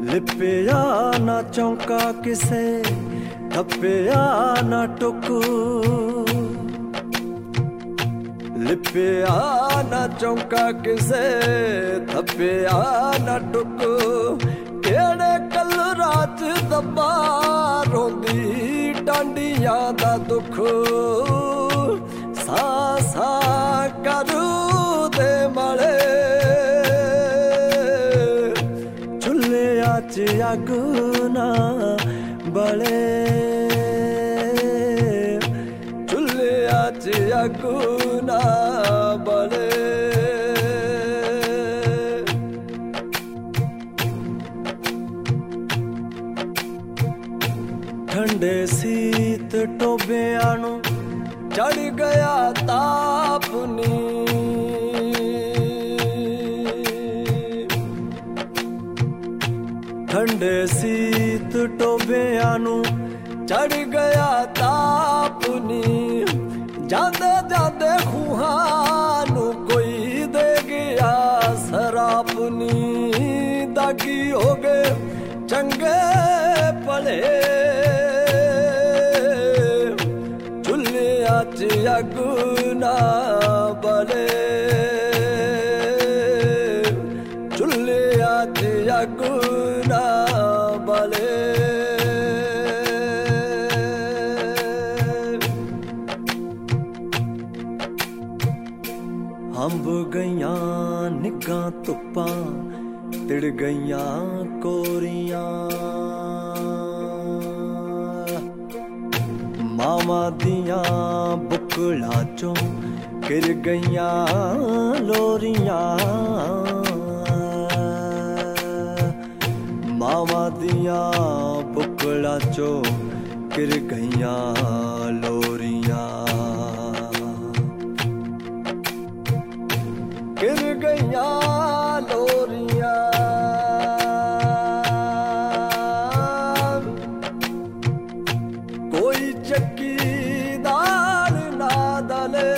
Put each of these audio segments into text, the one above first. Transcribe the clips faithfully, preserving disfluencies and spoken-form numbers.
लिपिया ना चौंका किसे थप्पिया ना टुकू लिपिया ना चौंका किसे थप्पिया ना टुकू केड़े कल रात दबा रोंदी डांडियां दा दुख सा सा करू दे मले चुल्लिया च अग ना बले चुल्लिया च अग ना बले ठंडे सीत टोबियां नू चढ़ गया ताप नी ठंडे सीत टोबियां नू चढ़ गया ताप नी जांदे जांदे खूहां नू कोई दे गया शराब नी दागी हो गए चंगे भले चुल्लिया च अग ना बले चुल्लिया च अग ना बले हंब गईयां निगां धुप्पां तिड़ गईयां कोरियां मावां दियां बुकला चों गिर गईयां लोरियां मावां दियां बुकला चों गिर गईयां लोरियां गिर गईयां लोरियां कोई चक्कीदार ना दले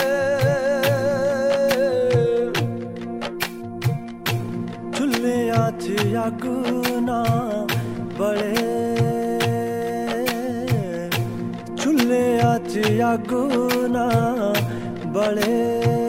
चुल्लिया च अग ना बले चुल्लिया च अग ना बले